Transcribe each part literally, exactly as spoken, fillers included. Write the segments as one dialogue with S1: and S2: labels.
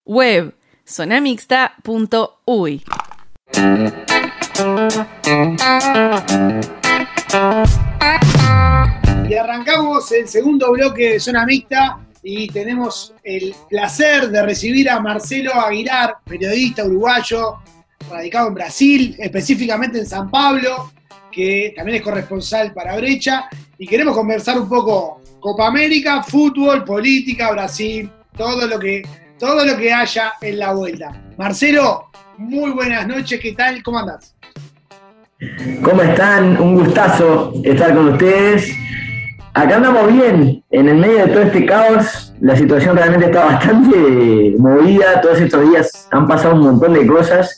S1: Web zonamixta punto uy.
S2: Y arrancamos el segundo bloque de Zona Mixta y tenemos el placer de recibir a Marcelo Aguilar, periodista uruguayo, radicado en Brasil, específicamente en San Pablo, que también es corresponsal para Brecha, y queremos conversar un poco Copa América, fútbol, política, Brasil, todo lo que, todo lo que haya en la vuelta. Marcelo, muy buenas noches, ¿qué tal? ¿Cómo andás?
S3: ¿Cómo están? Un gustazo estar con ustedes. Acá andamos bien, en el medio de todo este caos, la situación realmente está bastante movida, todos estos días han pasado un montón de cosas,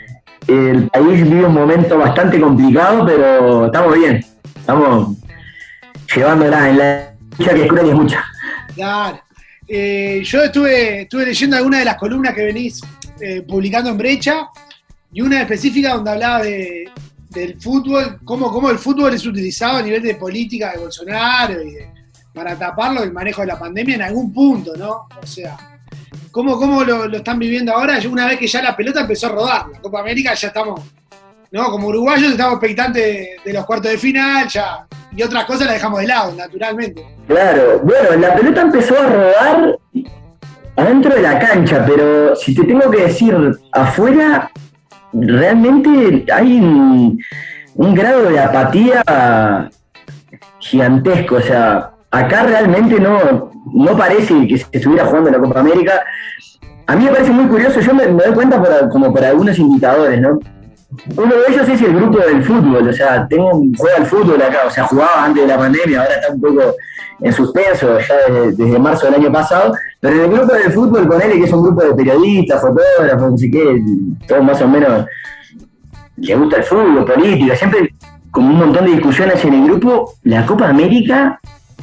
S3: el país vive un momento bastante complicado, pero estamos bien, estamos llevándola en la lucha que es cruel y es mucha.
S2: Claro, eh, yo estuve, estuve leyendo algunas de las columnas que venís eh, publicando en Brecha, y una específica donde hablaba de... del fútbol, cómo, cómo el fútbol es utilizado a nivel de política de Bolsonaro y de, para taparlo el manejo de la pandemia en algún punto, ¿no? O sea, ¿cómo, cómo lo, lo están viviendo ahora? Una vez que ya la pelota empezó a rodar, la Copa América ya estamos, ¿no? Como uruguayos estamos expectantes de, de los cuartos de final, ya, y otras cosas las dejamos de lado, naturalmente.
S3: Claro, bueno, la pelota empezó a rodar adentro de la cancha, pero si te tengo que decir, afuera... realmente hay un, un grado de apatía gigantesco, o sea, acá realmente no, no parece que se estuviera jugando la Copa América. A mí me parece muy curioso, yo me, me doy cuenta por, como por algunos indicadores, ¿no? Uno de ellos es el grupo del fútbol, o sea, tengo, juega al fútbol acá, o sea, jugaba antes de la pandemia, ahora está un poco en suspenso, ya desde, desde marzo del año pasado, pero en el grupo del fútbol, con él, que es un grupo de periodistas, fotógrafos, no sé qué, todos más o menos les gusta el fútbol, política, siempre como un montón de discusiones en el grupo, la Copa América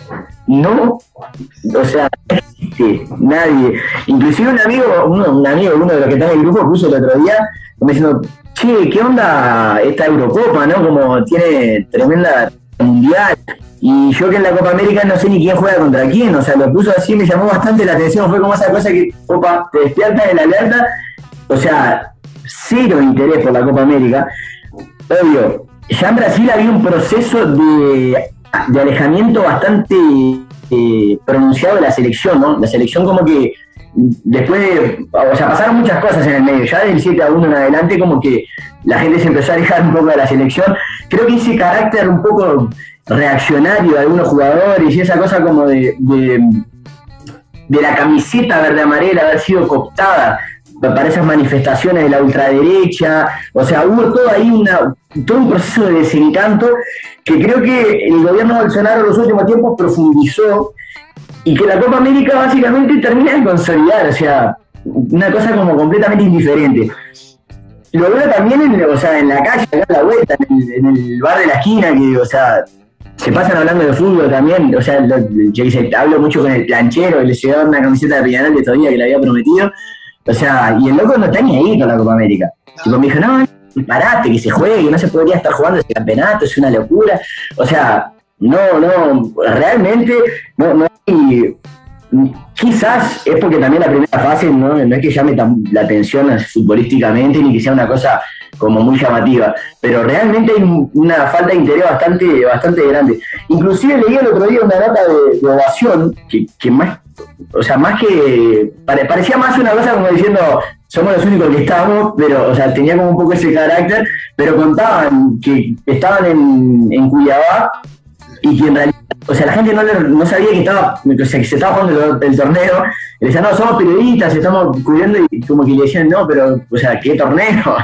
S3: no, o sea, no existe nadie, inclusive un amigo, uno, un amigo, uno de los que está en el grupo puso el otro día, como diciendo, che, ¿qué onda esta Eurocopa, no? Como tiene tremenda mundial, y yo que en la Copa América no sé ni quién juega contra quién, o sea, lo puso así, me llamó bastante la atención, fue como esa cosa que, opa, te despierta en la alerta, o sea, cero interés por la Copa América. Obvio, ya en Brasil había un proceso de, de alejamiento bastante eh, pronunciado de la selección, ¿no? La selección como que después de, o sea, pasaron muchas cosas en el medio, ya del siete a uno en adelante como que la gente se empezó a alejar un poco de la selección. Creo que ese carácter un poco reaccionario de algunos jugadores y esa cosa como de, de, de la camiseta verde-amarela haber sido cooptada para esas manifestaciones de la ultraderecha, o sea, hubo todo ahí una, todo un proceso de desencanto que creo que el gobierno Bolsonaro en los últimos tiempos profundizó y que la Copa América básicamente termina de consolidar, o sea, una cosa como completamente indiferente. Lo veo también en, o sea, en la calle, acá a la vuelta, en el, en el bar de la esquina, que, o sea, se pasan hablando de fútbol también, o sea, lo, yo dice, hablo mucho con el planchero, que le llevaba una camiseta de Peñarol de estos días que le había prometido, o sea, y el loco no está ni ahí con la Copa América. Y me dijo, no, parate, que se juegue, que no se podría estar jugando ese campeonato, es una locura. O sea, no, no, realmente no, no hay... Quizás es porque también la primera fase no, no es que llame la atención futbolísticamente ni que sea una cosa como muy llamativa, pero realmente hay una falta de interés bastante, bastante grande. Inclusive leí el otro día una nota de, de ovación que, que más, o sea, más que pare, parecía más una cosa como diciendo somos los únicos que estamos, pero, o sea, tenía como un poco ese carácter, pero contaban que estaban en, en Cuiabá y que en realidad, o sea, la gente no, no sabía que estaba, o sea, que se estaba jugando el, el torneo, y le decían, no, somos periodistas, estamos cubriendo, y como que le decían, no, pero, o sea, ¿qué torneo?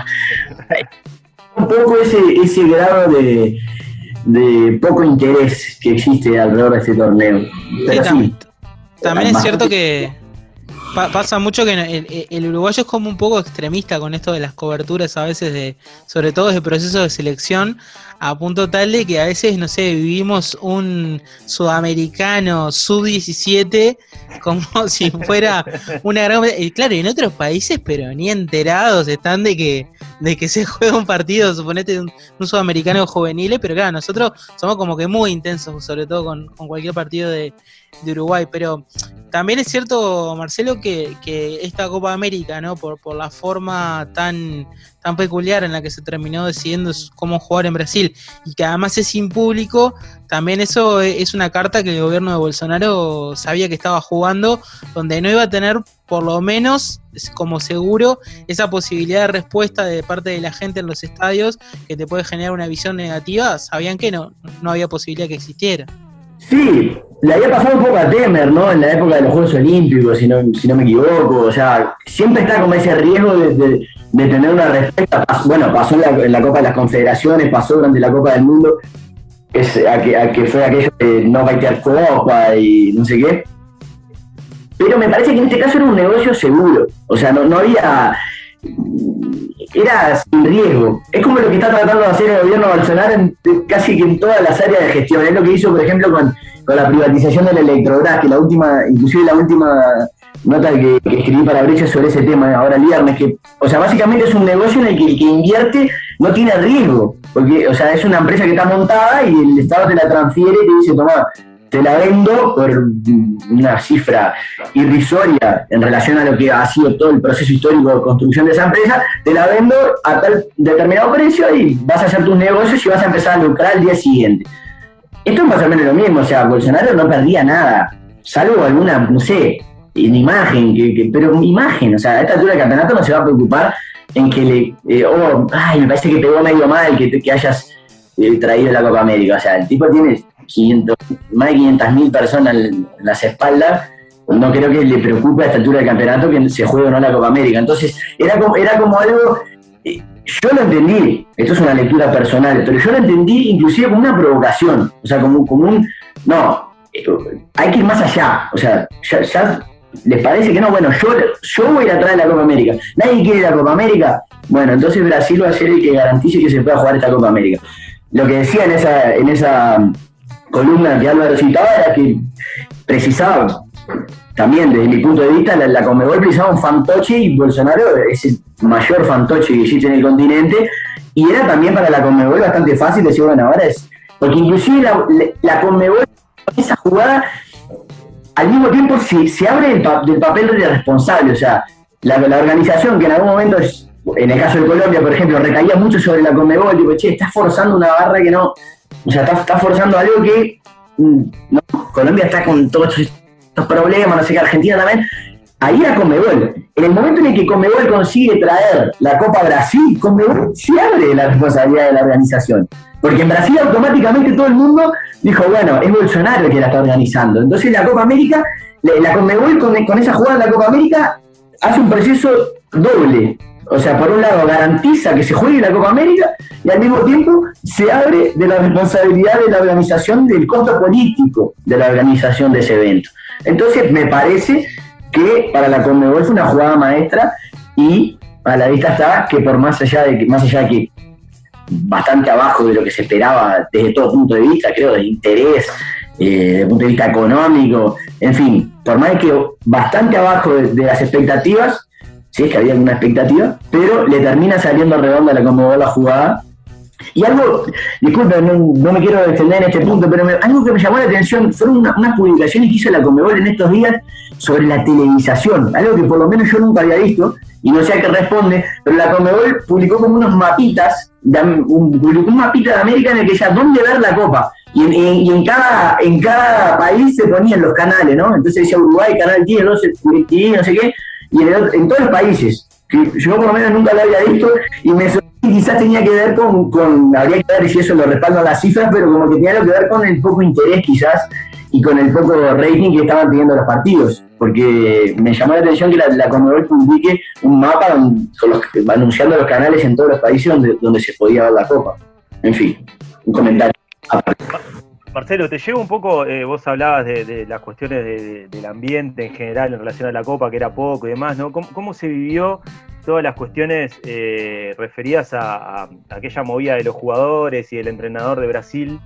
S3: Un poco ese, ese grado de, de poco interés que existe alrededor de este torneo. Pero sí,
S4: sí, también es cierto que pa- pasa mucho que el, el uruguayo es como un poco extremista con esto de las coberturas a veces, de sobre todo de procesos de selección, a punto tal de que a veces, no sé, vivimos un sudamericano sub diecisiete como si fuera una gran... Claro, y en otros países, pero ni enterados están de que de que se juega un partido, suponete, de un, un sudamericano juvenil, pero claro, nosotros somos como que muy intensos, sobre todo con, con cualquier partido de, de Uruguay, pero también es cierto, Marcelo, que, que esta Copa América, ¿no? Por, por la forma tan, tan peculiar en la que se terminó decidiendo cómo jugar en Brasil, y que además es sin público, también eso es una carta que el gobierno de Bolsonaro sabía que estaba jugando, donde no iba a tener, por lo menos, como seguro, esa posibilidad de respuesta de parte de la gente en los estadios que te puede generar una visión negativa. Sabían que no, no había posibilidad que existiera.
S3: Sí, le había pasado un poco a Temer, ¿no? En la época de los Juegos Olímpicos, si no, si no me equivoco. O sea, siempre está como ese riesgo de, de, de tener una respuesta. Bueno, pasó en la, en la Copa de las Confederaciones, pasó durante la Copa del Mundo, es, a, que, a que fue aquello de no baitear copa y no sé qué. Pero me parece que en este caso era un negocio seguro. O sea, no, no había... Era sin riesgo. Es como lo que está tratando de hacer el gobierno Bolsonaro en, casi que en todas las áreas de gestión. Es lo que hizo, por ejemplo, con, con la privatización del Electrobras, que la última, inclusive la última nota que, que escribí para Brecha sobre ese tema ahora el viernes, que, o sea, básicamente es un negocio en el que el que invierte no tiene riesgo, porque, o sea, es una empresa que está montada y el Estado te la transfiere y te dice, tomá, te la vendo por una cifra irrisoria en relación a lo que ha sido todo el proceso histórico de construcción de esa empresa, te la vendo a tal determinado precio y vas a hacer tus negocios y vas a empezar a lucrar al día siguiente. Esto es más o menos lo mismo, o sea, Bolsonaro no perdía nada, salvo alguna, no sé, en imagen, que, que, pero imagen, o sea, a esta altura del campeonato no se va a preocupar en que le, eh, oh, ay, me parece que pegó medio mal que, que hayas eh, traído la Copa América, o sea, el tipo tiene quinientos, más de quinientas mil personas en las espaldas, no creo que le preocupe a esta altura del campeonato que se juegue o no la Copa América. Entonces, era como, era como algo, eh, yo lo entendí, esto es una lectura personal, pero yo lo entendí inclusive como una provocación, o sea, como, como un, no, eh, hay que ir más allá, o sea, ya, ya les parece que no, bueno, yo, yo voy a ir atrás de la Copa América, nadie quiere la Copa América, bueno, entonces Brasil va a ser el que garantice que se pueda jugar esta Copa América. Lo que decía en esa, en esa columna que Álvaro citaba era que precisaba, también desde mi punto de vista, la, la Conmebol precisaba un fantoche y Bolsonaro es el mayor fantoche que existe en el continente, y era también para la Conmebol bastante fácil decir, bueno, ahora es, porque inclusive la, la Conmebol, esa jugada, al mismo tiempo se, se abre el pa, del papel de responsable, o sea, la, la organización que en algún momento es, en el caso de Colombia, por ejemplo, recaía mucho sobre la Conmebol, tipo, che, estás forzando una barra que no, o sea, está, está forzando algo que no, Colombia está con todos estos, estos problemas, no sé qué, Argentina también. Ahí era Conmebol. En el momento en el que Conmebol consigue traer la Copa a Brasil, Conmebol se abre la responsabilidad de la organización. Porque en Brasil automáticamente todo el mundo dijo, bueno, es Bolsonaro el que la está organizando. Entonces la Copa América, la Conmebol con, con esa jugada de la Copa América hace un proceso doble. O sea, por un lado garantiza que se juegue la Copa América y al mismo tiempo se abre de la responsabilidad de la organización, del costo político de la organización de ese evento. Entonces me parece que para la Conmebol fue una jugada maestra, y a la vista está que por más allá de que, más allá de que bastante abajo de lo que se esperaba desde todo punto de vista, creo, de interés, eh, desde el punto de vista económico, en fin, por más de que bastante abajo de, de las expectativas, si es que había alguna expectativa, pero le termina saliendo redonda la Conmebol la jugada. Y algo, disculpen, no, no me quiero extender en este punto, pero me, algo que me llamó la atención fueron una, unas publicaciones que hizo la Conmebol en estos días sobre la televisación, algo que por lo menos yo nunca había visto, y no sé a qué responde, pero la Conmebol publicó como unos mapitas, de, un, publicó un mapita de América en el que decía dónde ver la Copa, y en, en, y en, cada, en cada país se ponían los canales, ¿no? Entonces decía Uruguay, Canal diez, no sé, no sé qué, y en, el, en todos los países, que yo por lo menos nunca lo había visto, y me quizás tenía que ver con, con, habría que ver si eso lo respaldan las cifras, pero como que tenía algo que ver con el poco interés quizás, y con el poco rating que estaban teniendo los partidos, porque me llamó la atención que la, la Conmebol publique un mapa con los, anunciando los canales en todos los países donde, donde se podía ver la Copa. En fin, un comentario aparte.
S5: Marcelo, te llevo un poco, eh, vos hablabas de, de las cuestiones de, de, del ambiente en general en relación a la Copa, que era poco y demás, ¿no? ¿Cómo, cómo se vivió todas las cuestiones eh, referidas a, a aquella movida de los jugadores y del entrenador de Brasil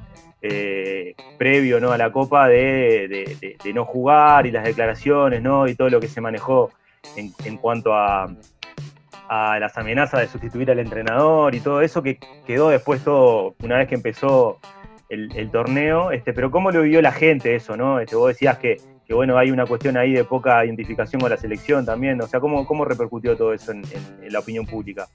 S5: eh, previo, ¿no?, a la Copa de, de, de, de no jugar, y las declaraciones, ¿no?, y todo lo que se manejó en, en cuanto a, a las amenazas de sustituir al entrenador y todo eso que quedó después todo, una vez que empezó el, el torneo, este, pero ¿cómo lo vivió la gente eso, no? Este, vos decías que, que bueno, hay una cuestión ahí de poca identificación con la selección también, o sea, ¿cómo, cómo repercutió todo eso en, en, en la opinión pública?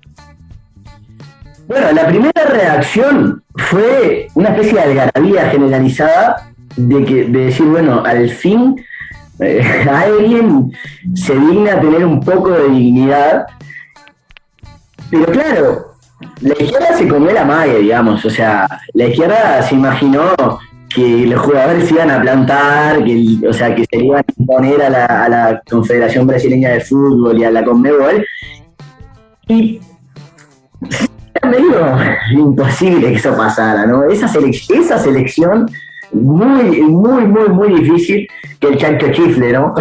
S3: Bueno, la primera reacción fue una especie de algarabía generalizada de, que, de decir, bueno, al fin eh, alguien se digna a tener un poco de dignidad. Pero claro, la izquierda se comió la magia, digamos, o sea, la izquierda se imaginó que los jugadores se iban a plantar, que, o sea, que se le iban a imponer a la, a la Confederación Brasileña de Fútbol y a la Conmebol, y era medio imposible que eso pasara, ¿no? Esa, selec- esa selección muy, muy, muy, muy difícil, que el chancho chifle, ¿no?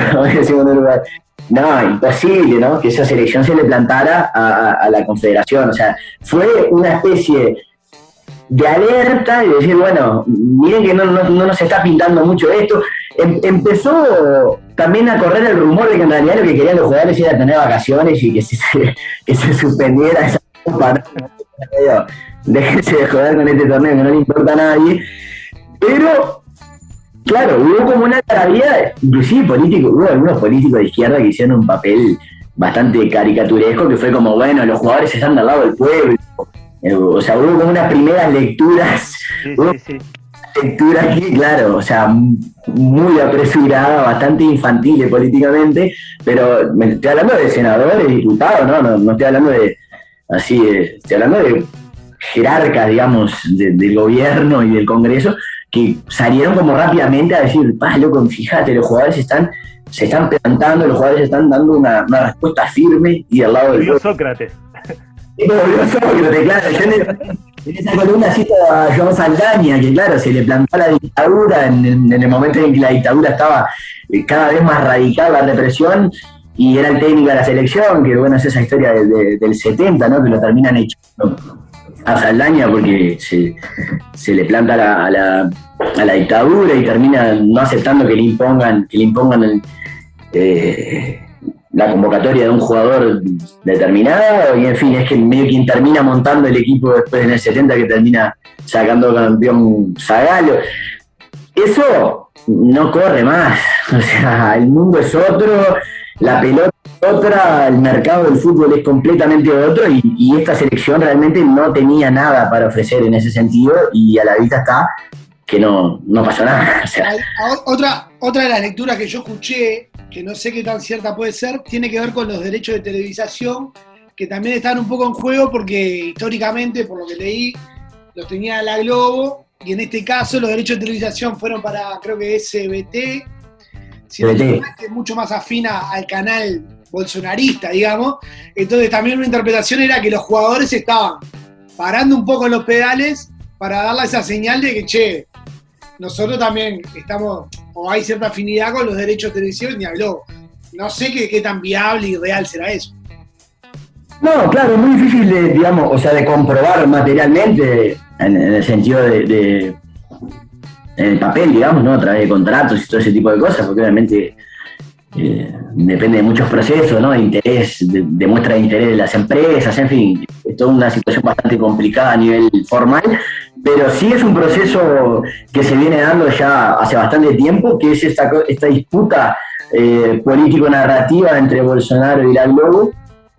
S3: No, imposible, ¿no? Que esa selección se le plantara a, a, a la Confederación, o sea, fue una especie de alerta y decir, bueno, miren que no, no, no nos está pintando mucho esto. Em, empezó también a correr el rumor de que en realidad lo que querían los jugadores era tener vacaciones y que se, que se suspendiera esa copa. Déjense de joder con este torneo que no le importa a nadie. Pero, claro, hubo como una maravilla, inclusive políticos, hubo algunos políticos de izquierda que hicieron un papel bastante caricaturesco, que fue como, bueno, los jugadores están al lado del pueblo. O sea, hubo como unas primeras lecturas,
S5: sí,
S3: hubo
S5: sí, sí.
S3: lecturas que, claro, o sea, muy apresurada, bastante infantil políticamente, pero me estoy hablando de senadores, diputados, ¿no? No, no estoy hablando de, así, de, estoy hablando de jerarcas, digamos, de, del gobierno y del Congreso, que salieron como rápidamente a decir, pa, loco, fíjate, los jugadores están, se están plantando, los jugadores están dando una, una respuesta firme y al lado del
S5: Volvió Sócrates.
S3: Volvió Sócrates, claro. Yo en, el, en esa columna cito a Joan Saldaña, que claro, se le plantó a la dictadura en, en, en el momento en que la dictadura estaba cada vez más radical, la represión, y era el técnico de la selección, que bueno, es esa historia de, de, del setenta, ¿no? Que lo terminan echando a Saldaña porque se, se le planta a la, a, la, a la dictadura y termina no aceptando que le impongan, que le impongan el, eh, la convocatoria de un jugador determinado, y en fin, es que medio quien termina montando el equipo después en el setenta, que termina sacando campeón Zagallo. Eso no corre más, o sea, el mundo es otro, la pelota es otra, el mercado del fútbol es completamente otro, y, y esta selección realmente no tenía nada para ofrecer en ese sentido, y a la vista está que no, no pasó nada. O sea.
S2: Otra, otra de las lecturas que yo escuché, que no sé qué tan cierta puede ser, tiene que ver con los derechos de televisación, que también están un poco en juego porque históricamente, por lo que leí, los tenía la Globo, y en este caso los derechos de televisación fueron para, creo que S B T, si no que es mucho más afina al canal bolsonarista, digamos. Entonces también una interpretación era que los jugadores estaban parando un poco los pedales para darle esa señal de que, che, nosotros también estamos, o hay cierta afinidad con los derechos televisivos, ni habló. No sé qué, qué tan viable y real será eso.
S3: No, claro, es muy difícil de, digamos, o sea, de comprobar materialmente, en, en el sentido de, de, en el papel, digamos, ¿no? A través de contratos y todo ese tipo de cosas, porque obviamente eh, depende de muchos procesos, ¿no? De interés, de, de muestra de interés de las empresas, en fin, es toda una situación bastante complicada a nivel formal, pero sí es un proceso que se viene dando ya hace bastante tiempo, que es esta, esta disputa eh, político-narrativa entre Bolsonaro y la Globo.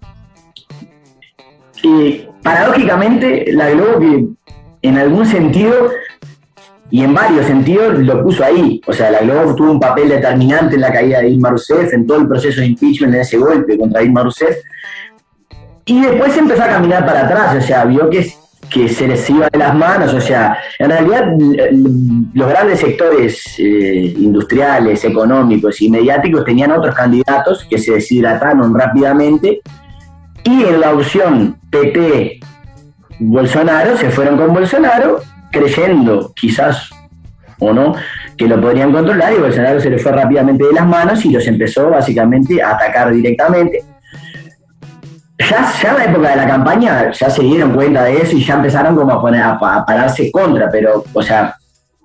S3: Y paradójicamente, la Globo, que en algún sentido y en varios sentidos lo puso ahí, o sea, la Globo tuvo un papel determinante en la caída de Dilma Rousseff, en todo el proceso de impeachment, en ese golpe contra Dilma Rousseff, y después empezó a caminar para atrás, o sea, vio que, que se les iba de las manos, o sea, en realidad los grandes sectores eh, industriales, económicos y mediáticos tenían otros candidatos que se deshidrataron rápidamente, y en la opción P P Bolsonaro se fueron con Bolsonaro, creyendo, quizás o no, que lo podrían controlar, y Bolsonaro se le fue rápidamente de las manos y los empezó básicamente a atacar directamente. Ya, ya en la época de la campaña ya se dieron cuenta de eso y ya empezaron como a, poner, a, a pararse contra, pero, o sea,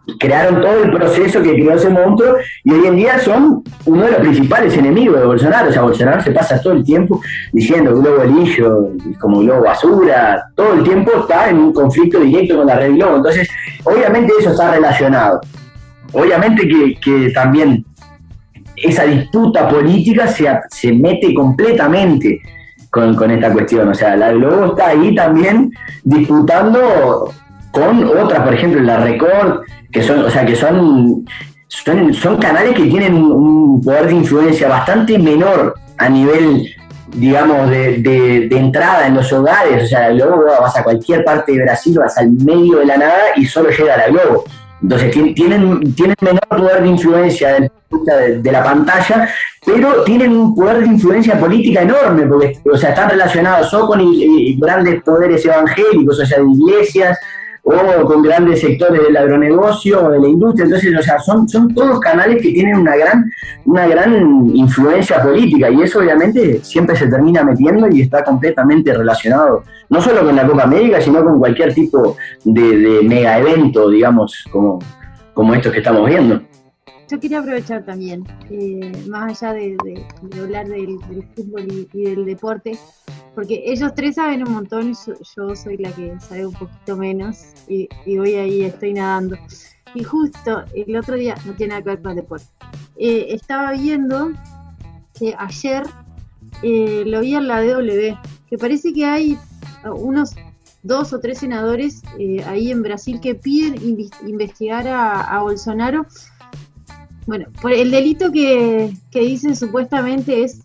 S3: crearon todo el proceso que creó ese monstruo y hoy en día son uno de los principales enemigos de Bolsonaro. O sea, Bolsonaro se pasa todo el tiempo diciendo Globo Lillo como Globo Basura, todo el tiempo está en un conflicto directo con la red Globo. Entonces, obviamente eso está relacionado. Obviamente que, que también esa disputa política se, se mete completamente con, con esta cuestión. O sea, la Globo está ahí también disputando con otras, por ejemplo, la Record, que son, o sea, que son, son, son canales que tienen un poder de influencia bastante menor a nivel, digamos, de, de, de entrada en los hogares. O sea, la Globo, vas a cualquier parte de Brasil, vas al medio de la nada y solo llega a la Globo. Entonces tienen, tienen menor poder de influencia de, de, de la pantalla, pero tienen un poder de influencia política enorme, porque, o sea, están relacionados o con y, y grandes poderes evangélicos, o sea, de iglesias, o con grandes sectores del agronegocio o de la industria. Entonces, o sea, son, son todos canales que tienen una gran, una gran influencia política, y eso obviamente siempre se termina metiendo y está completamente relacionado, no solo con la Copa América, sino con cualquier tipo de, de mega evento, digamos, como, como estos que estamos viendo.
S6: Yo quería aprovechar también, eh, más allá de, de, de hablar del, del fútbol y, y del deporte, porque ellos tres saben un montón y yo, yo soy la que sabe un poquito menos y, y voy ahí, estoy nadando. Y justo el otro día, no tiene nada que ver con el deporte, eh, estaba viendo que ayer eh, lo vi en la D W, que parece que hay unos dos o tres senadores eh, ahí en Brasil que piden inv- investigar a, a Bolsonaro. Bueno, por el delito que, que dicen supuestamente es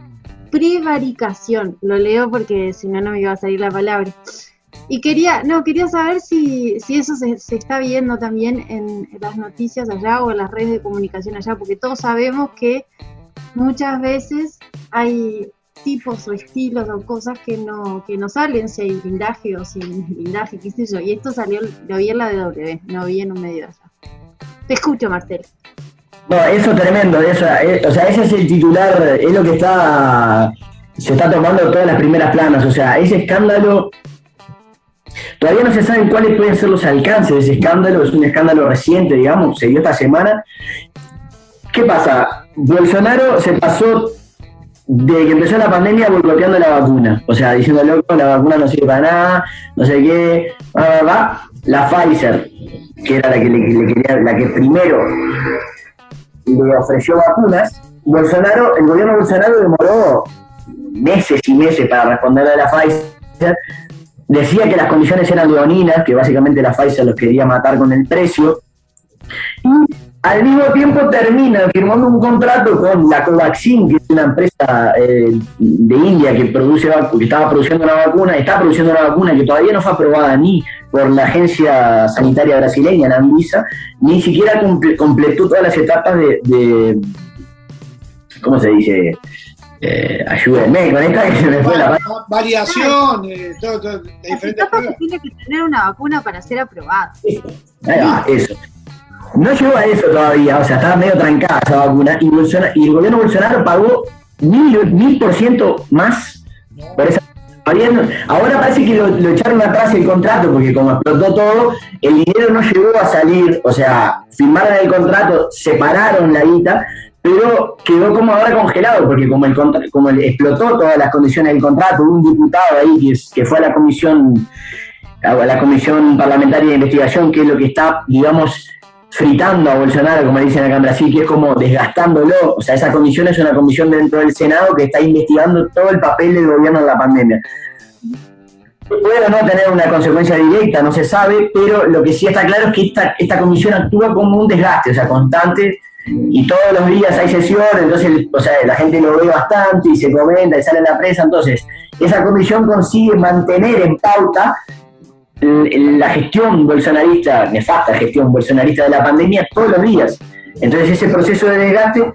S6: prevaricación. Lo leo porque si no, no me iba a salir la palabra. Y quería, no, quería saber si, si eso se, se está viendo también en, en las noticias allá o en las redes de comunicación allá, porque todos sabemos que muchas veces hay tipos o estilos o cosas que no, que no salen, si hay blindaje o sin blindaje, qué sé yo. Y esto salió, lo vi en la D W, no vi en un medio de allá. Te escucho, Marcelo.
S3: No, eso es tremendo, eso, es, o sea, ese es el titular, es lo que está, se está tomando todas las primeras planas. O sea, ese escándalo, todavía no se saben cuáles pueden ser los alcances de ese escándalo, es un escándalo reciente, digamos, se dio esta semana. ¿Qué pasa? Bolsonaro se pasó, desde que empezó la pandemia, boicoteando la vacuna, o sea, diciendo, loco, la vacuna no sirve para nada, no sé qué, va, va, va. La Pfizer, que era la que, le, le quería, la que primero le ofreció vacunas, Bolsonaro, el gobierno de Bolsonaro demoró meses y meses para responder a la Pfizer. Decía que las condiciones eran leoninas, que básicamente la Pfizer los quería matar con el precio, y al mismo tiempo termina firmando un contrato con la Covaxin, que es una empresa eh, de India que produce que estaba produciendo una vacuna, está produciendo una vacuna que todavía no fue aprobada ni por la agencia sanitaria brasileña, la Anvisa, ni siquiera comple- completó todas las etapas de, de ¿cómo se dice? Eh, ayúdenme con esta que se me fue la
S2: Va- Variación, eh, todo, todo, de diferentes pruebas.
S6: Tiene que tener una vacuna para ser aprobada.
S3: Ahí va, eso. No llegó a eso todavía, o sea, estaba medio trancada esa vacuna, y, Bolsonaro, y el gobierno Bolsonaro pagó mil, mil por ciento más por esa. Ahora parece que lo, lo echaron atrás el contrato, porque como explotó todo, el dinero no llegó a salir, o sea, firmaron el contrato, separaron la guita, pero quedó como ahora congelado, porque como el contra, como el, explotó todas las condiciones del contrato, hubo un diputado ahí que, que fue a la comisión, a la comisión parlamentaria de investigación, que es lo que está, digamos, fritando a Bolsonaro, como dicen acá en Brasil, que es como desgastándolo. O sea, esa comisión es una comisión dentro del Senado que está investigando todo el papel del gobierno en la pandemia. Puede o no tener una consecuencia directa, no se sabe, pero lo que sí está claro es que esta, esta comisión actúa como un desgaste, o sea, constante, y todos los días hay sesiones, entonces, o sea, la gente lo ve bastante y se comenta y sale en la prensa. Entonces, esa comisión consigue mantener en pauta la gestión bolsonarista, nefasta gestión bolsonarista de la pandemia todos los días. Entonces ese proceso de desgaste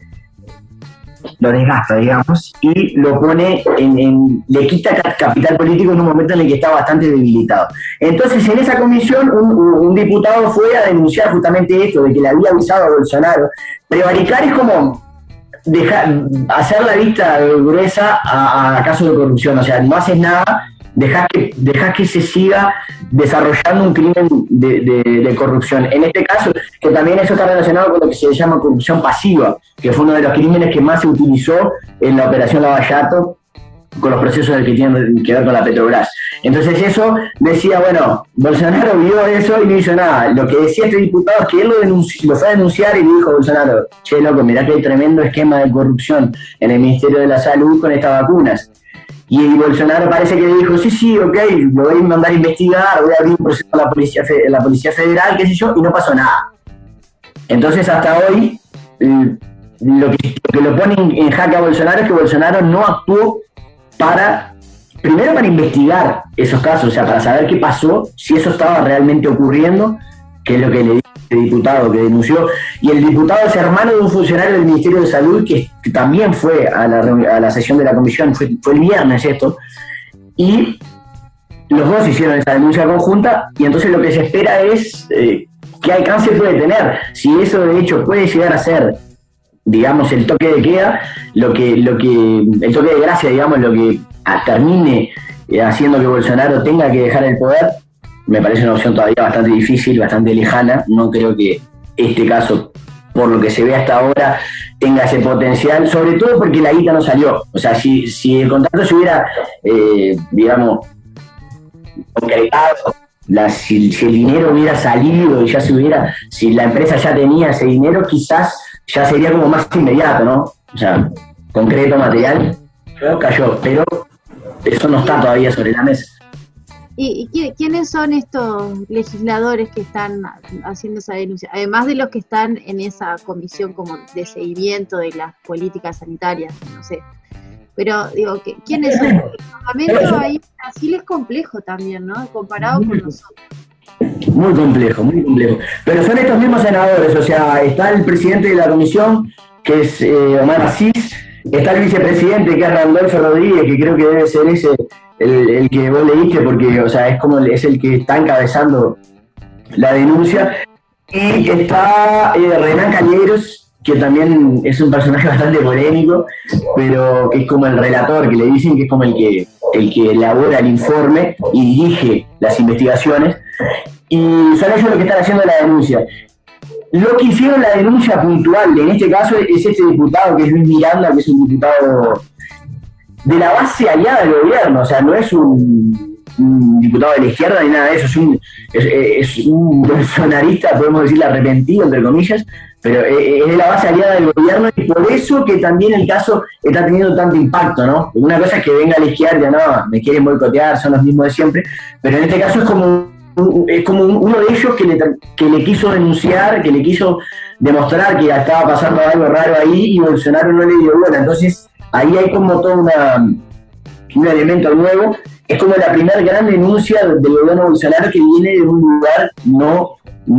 S3: lo desgasta, digamos, y lo pone en, en le quita capital político en un momento en el que está bastante debilitado. Entonces en esa comisión un, un diputado fue a denunciar justamente esto, de que le había avisado a Bolsonaro. Prevaricar es como dejar, hacer la vista gruesa a, a casos de corrupción, o sea, no haces nada dejás que, dejás que se siga desarrollando un crimen de, de, de corrupción. En este caso, que también eso está relacionado con lo que se llama corrupción pasiva, que fue uno de los crímenes que más se utilizó en la operación Lava Jato, con los procesos que tienen que ver con la Petrobras. Entonces eso decía, bueno, Bolsonaro vio eso y no hizo nada. Lo que decía este diputado es que él lo, denunci- lo fue a denunciar y le dijo a Bolsonaro, che, loco, mirá que hay tremendo esquema de corrupción en el Ministerio de la Salud con estas vacunas. Y Bolsonaro parece que le dijo, sí, sí, ok, lo voy a mandar a investigar, voy a abrir un proceso a la Policía, Fe- la Policía Federal, qué sé yo, y no pasó nada. Entonces hasta hoy, eh, lo, que, lo que lo pone en, en jaque a Bolsonaro es que Bolsonaro no actuó para, primero para investigar esos casos, o sea, para saber qué pasó, si eso estaba realmente ocurriendo, que es lo que le dijo el diputado que denunció, y el diputado es hermano de un funcionario del Ministerio de Salud que, que también fue a la, a la sesión de la comisión, fue, fue el viernes esto, y los dos hicieron esa denuncia conjunta, y entonces lo que se espera es eh, qué alcance puede tener, si eso de hecho puede llegar a ser, digamos, el toque de queda, lo que, lo que, el toque de gracia, digamos, lo que a, termine eh, haciendo que Bolsonaro tenga que dejar el poder, me parece una opción todavía bastante difícil, bastante lejana. No creo que este caso, por lo que se ve hasta ahora, tenga ese potencial, sobre todo porque la guita no salió. O sea, si, si el contrato se hubiera, eh, digamos, concretado, la, si, si el dinero hubiera salido y ya se hubiera, si la empresa ya tenía ese dinero, quizás ya sería como más inmediato, ¿no? O sea, concreto, material, pero cayó, pero eso no está todavía sobre la mesa.
S6: ¿Y, y quiénes son estos legisladores que están haciendo esa denuncia? Además de los que están en esa comisión como de seguimiento de las políticas sanitarias, no sé. Pero digo, ¿quiénes son? El Parlamento ahí en Brasil es complejo también, ¿no? Comparado con nosotros.
S3: Muy complejo, muy complejo. Pero son estos mismos senadores, o sea, está el presidente de la comisión, que es eh, Omar Aziz, está el vicepresidente, que es Randolfo Rodríguez, que creo que debe ser ese el, el que vos leíste, porque, o sea, es como es el que está encabezando la denuncia. Y está eh, Renan Calheiros, que también es un personaje bastante polémico, pero que es como el relator, que le dicen que es como el que, el que elabora el informe y dirige las investigaciones. Y son ellos los que están haciendo la denuncia. Lo que hicieron la denuncia puntual, en este caso, es este diputado, que es Luis Miranda, que es un diputado de la base aliada del gobierno, o sea, no es un, un diputado de la izquierda ni nada de eso, es un, es, es un bolsonarista, podemos decirle arrepentido, entre comillas, pero es de la base aliada del gobierno, y por eso que también el caso está teniendo tanto impacto, ¿no? Una cosa es que venga a la izquierda, no, me quieren boicotear, son los mismos de siempre, pero en este caso es como es como uno de ellos que le, que le quiso denunciar, que le quiso demostrar que estaba pasando algo raro ahí, y Bolsonaro no le dio bola. Entonces ahí hay como todo una, un elemento nuevo. Es como la primera gran denuncia del gobierno Bolsonaro, que viene de un lugar no,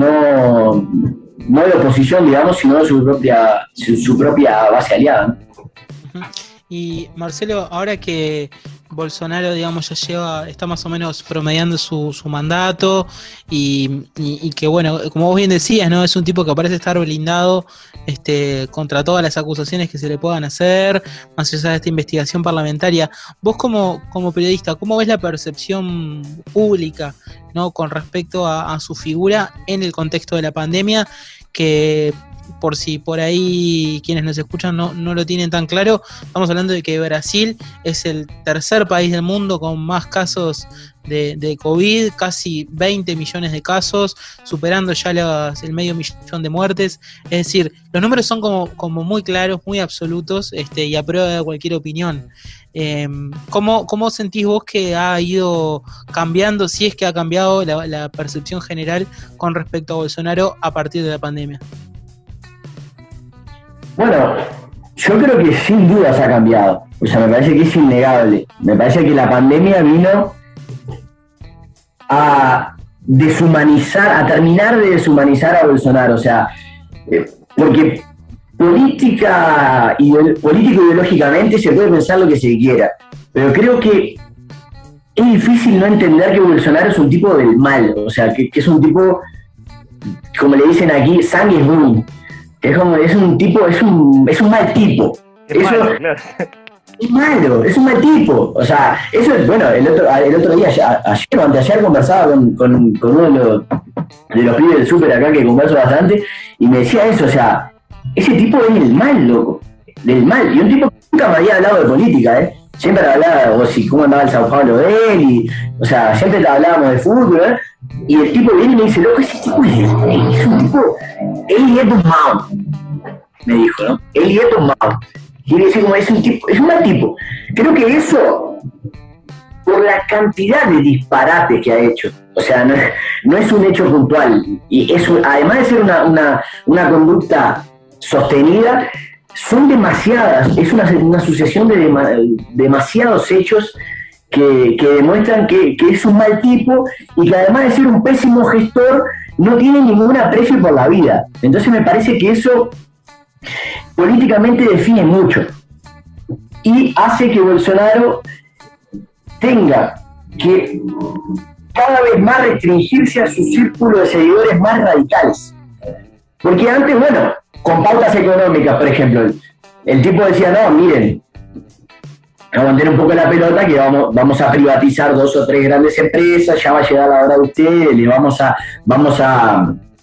S3: no, no de oposición, digamos, sino de su propia, su, su propia base aliada, ¿no?
S4: Y Marcelo, ahora que Bolsonaro, digamos, ya lleva, está más o menos promediando su, su mandato y, y, y que, bueno, como vos bien decías, ¿no? Es un tipo que parece estar blindado este, contra todas las acusaciones que se le puedan hacer, más allá de esta investigación parlamentaria. Vos como, como periodista, ¿cómo ves la percepción pública, ¿no? Con respecto a, a su figura en el contexto de la pandemia, que, por si por ahí quienes nos escuchan no, no lo tienen tan claro, estamos hablando de que Brasil es el tercer país del mundo con más casos de, de COVID, casi veinte millones de casos, superando ya las, el medio millón de muertes. Es decir, los números son como, como muy claros, muy absolutos, este, y a prueba de cualquier opinión. Eh, ¿cómo, ¿Cómo sentís vos que ha ido cambiando, si es que ha cambiado la, la percepción general con respecto a Bolsonaro a partir de la pandemia?
S3: Bueno, yo creo que sin duda se ha cambiado. O sea, me parece que es innegable. Me parece que la pandemia vino a deshumanizar, a terminar de deshumanizar a Bolsonaro. O sea, eh, porque política, ideolo- político ideológicamente se puede pensar lo que se quiera, pero creo que es difícil no entender que Bolsonaro es un tipo del mal. O sea, que, que es un tipo, como le dicen aquí, sangue boom. Es como, es un tipo, es un, es un mal tipo.
S5: Es
S3: Eso,
S5: malo, claro.
S3: es malo, es un mal tipo. O sea, eso es, bueno, el otro, el otro día, ayer o anteayer conversaba con, con, con uno de los, de los pibes del súper acá que converso bastante, y me decía eso, o sea, ese tipo es el mal, loco, del mal. Y un tipo que nunca me había hablado de política, ¿eh? Siempre hablaba, o si cómo andaba el Sao Paulo de él, y, o sea, siempre te hablábamos de fútbol, ¿eh? Y el tipo viene y me dice, loco, ese tipo es, es un tipo, él es un mal, me dijo, ¿no? Él es un mal. Quiere decir, como es un tipo, es un mal tipo. Creo que eso, por la cantidad de disparates que ha hecho, o sea, no, no es un hecho puntual, y eso, además de ser una, una, una conducta sostenida, son demasiadas, es una, una sucesión de dema, demasiados hechos que, que demuestran que, que es un mal tipo y que además de ser un pésimo gestor, no tiene ningún aprecio por la vida. Entonces me parece que eso políticamente define mucho y hace que Bolsonaro tenga que cada vez más restringirse a su círculo de seguidores más radicales. Porque antes, bueno, con pautas económicas, por ejemplo, el, el tipo decía, no, miren, aguanten un poco la pelota que vamos, vamos a privatizar dos o tres grandes empresas, ya va a llegar la hora de ustedes, le vamos a, vamos a,